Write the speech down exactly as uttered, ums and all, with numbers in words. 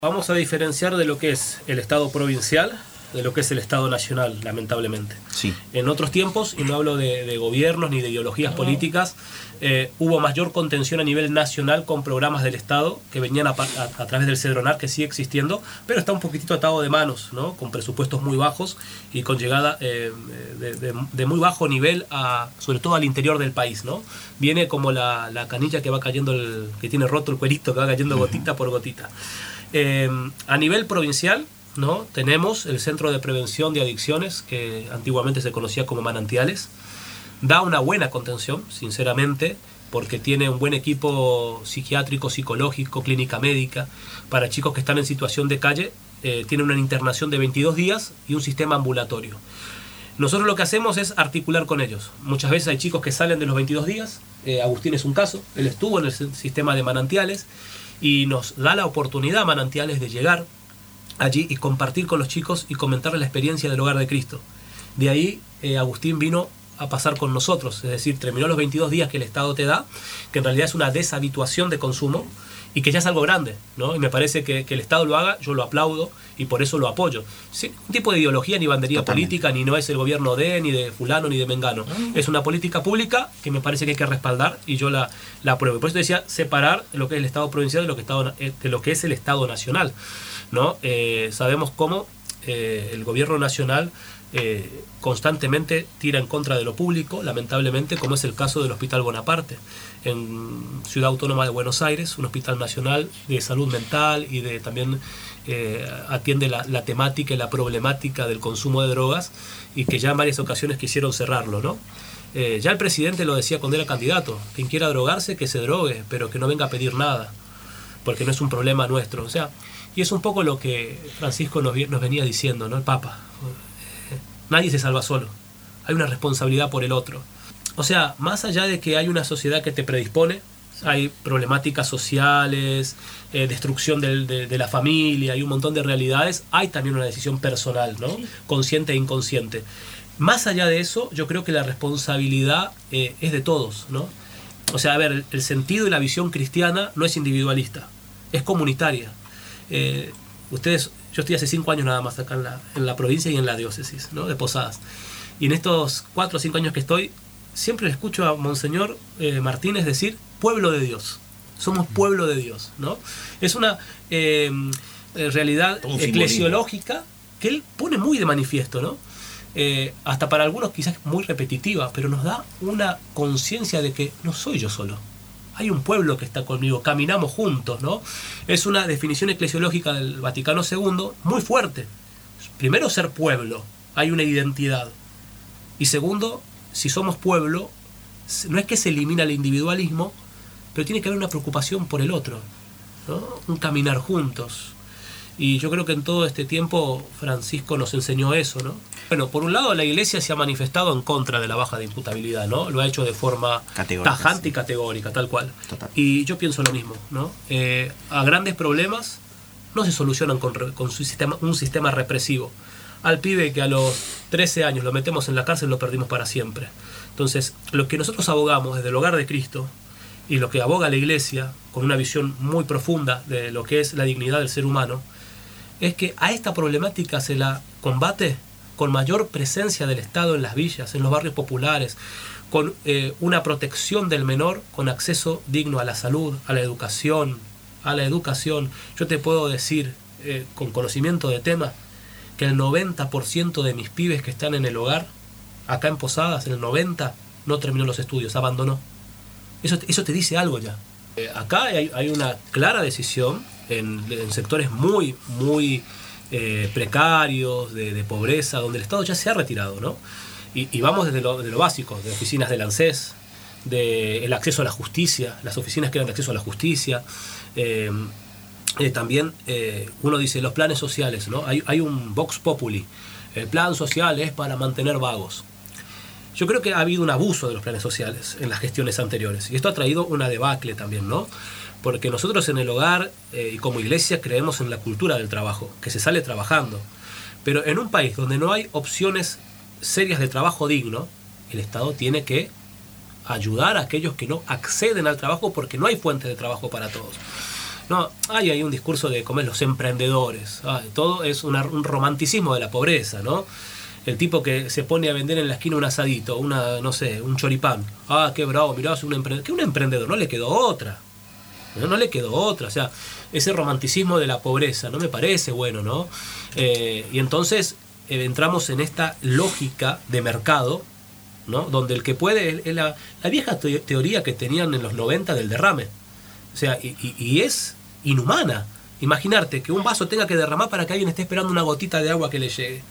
Vamos a diferenciar de lo que es el Estado provincial de lo que es el Estado nacional, lamentablemente. Sí. En otros tiempos, y no hablo de, de gobiernos ni de ideologías políticas, eh, hubo mayor contención a nivel nacional con programas del Estado que venían a, a, a través del Cedronar, que sigue existiendo, pero está un poquitito atado de manos, ¿no? Con presupuestos muy bajos y con llegada eh, de, de, de muy bajo nivel, a, sobre todo al interior del país, ¿no? Viene como la, la canilla que va cayendo, el, que tiene roto el cuerito, que va cayendo gotita por gotita. Eh, a nivel provincial, ¿no? Tenemos el Centro de Prevención de Adicciones, que antiguamente se conocía como Manantiales. Da una buena contención, sinceramente, porque tiene un buen equipo psiquiátrico, psicológico, clínica médica. Para chicos que están en situación de calle, eh, tiene una internación de veintidós días y un sistema ambulatorio. Nosotros lo que hacemos es articular con ellos. Muchas veces hay chicos que salen de los veintidós días. eh, Agustín es un caso, él estuvo en el sistema de Manantiales y nos da la oportunidad a Manantiales de llegar allí y compartir con los chicos y comentarles la experiencia del Hogar de Cristo. De ahí eh, Agustín vino a pasar con nosotros, es decir, terminó los veintidós días que el Estado te da, que en realidad es una deshabituación de consumo y que ya es algo grande, ¿no? Y me parece que, que el Estado lo haga, yo lo aplaudo y por eso lo apoyo. Sin ningún tipo de ideología ni bandería Totalmente. política, ni no es el gobierno de, ni de fulano, ni de mengano. Uh-huh. Es una política pública que me parece que hay que respaldar y yo la, la apruebo. Por eso decía, separar lo que es el Estado provincial de lo que, estado, de lo que es el Estado nacional, ¿no? Eh, sabemos cómo eh, el gobierno nacional eh, constantemente tira en contra de lo público, lamentablemente, como es el caso del Hospital Bonaparte en Ciudad Autónoma de Buenos Aires, un hospital nacional de salud mental y de también eh, atiende la, la temática y la problemática del consumo de drogas, y que ya en varias ocasiones quisieron cerrarlo, ¿no? Eh, ya el presidente lo decía cuando era candidato: quien quiera drogarse, que se drogue, pero que no venga a pedir nada, porque no es un problema nuestro. O sea, y es un poco lo que Francisco nos, nos venía diciendo, ¿no? El Papa. Eh, nadie se salva solo. Hay una responsabilidad por el otro. O sea, más allá de que hay una sociedad que te predispone, hay problemáticas sociales, eh, destrucción del, de, de la familia, hay un montón de realidades, hay también una decisión personal, ¿no? Sí. Consciente e inconsciente. Más allá de eso, yo creo que la responsabilidad eh, es de todos, ¿no? O sea, a ver, el, el sentido y la visión cristiana no es individualista, es comunitaria. Eh, ustedes, yo estoy hace cinco años nada más acá en la, en la provincia y en la diócesis, ¿no? De Posadas. Y en estos cuatro o cinco años que estoy, siempre le escucho a Monseñor eh, Martínez decir: pueblo de Dios, somos pueblo de Dios, ¿no? Es una eh, realidad eclesiológica que él pone muy de manifiesto, ¿no? Eh, hasta para algunos quizás muy repetitiva, pero nos da una conciencia de que no soy yo solo. Hay un pueblo que está conmigo, caminamos juntos, ¿no? Es una definición eclesiológica del Vaticano segundo muy fuerte. Primero, ser pueblo, hay una identidad. Y segundo, si somos pueblo, no es que se elimina el individualismo, pero tiene que haber una preocupación por el otro, ¿no? Un caminar juntos. Y yo creo que en todo este tiempo Francisco nos enseñó eso, ¿no? Bueno, por un lado la Iglesia se ha manifestado en contra de la baja de imputabilidad, ¿no? Lo ha hecho de forma categórica, tajante sí. y categórica, tal cual. Total. Y yo pienso lo mismo, ¿no? Eh, a grandes problemas no se solucionan con, con su sistema, un sistema represivo. Al pibe que a los trece años lo metemos en la cárcel, lo perdimos para siempre. Entonces, lo que nosotros abogamos desde el Hogar de Cristo y lo que aboga la Iglesia, con una visión muy profunda de lo que es la dignidad del ser humano, es que a esta problemática se la combate con mayor presencia del Estado en las villas, en los barrios populares, con eh, una protección del menor, con acceso digno a la salud, a la educación, a la educación. Yo te puedo decir, eh, con conocimiento de tema, que el noventa por ciento de mis pibes que están en el hogar, acá en Posadas, el noventa por ciento no terminó los estudios, abandonó. Eso, eso te dice algo ya. Eh, acá hay, hay una clara decisión en, en sectores muy, muy eh, precarios, de, de pobreza, donde el Estado ya se ha retirado, ¿no? Y, y vamos desde lo, de lo básico, de oficinas del ANSES, del acceso a la justicia, las oficinas que eran de acceso a la justicia. Eh, eh, también eh, uno dice los planes sociales, ¿no? Hay, hay un vox populi. El plan social es para mantener vagos. Yo creo que ha habido un abuso de los planes sociales en las gestiones anteriores, y esto ha traído una debacle también, ¿no? Porque nosotros en el hogar eh, y como iglesia creemos en la cultura del trabajo, que se sale trabajando. Pero en un país donde no hay opciones serias de trabajo digno, el Estado tiene que ayudar a aquellos que no acceden al trabajo porque no hay fuentes de trabajo para todos. No, hay ahí un discurso de comer los emprendedores. Ah, todo es una, un romanticismo de la pobreza, ¿no? El tipo que se pone a vender en la esquina un asadito, una, no sé, un choripán. Ah, qué bravo, mirá, es un emprendedor. ¿Qué un emprendedor? No le quedó otra. No, no le quedó otra. O sea, ese romanticismo de la pobreza no me parece bueno, ¿no? Eh, y entonces eh, entramos en esta lógica de mercado, ¿no? Donde el que puede, es la, la vieja te- teoría que tenían en los noventa del derrame. O sea, y, y, y es inhumana. Imaginarte que un vaso tenga que derramar para que alguien esté esperando una gotita de agua que le llegue.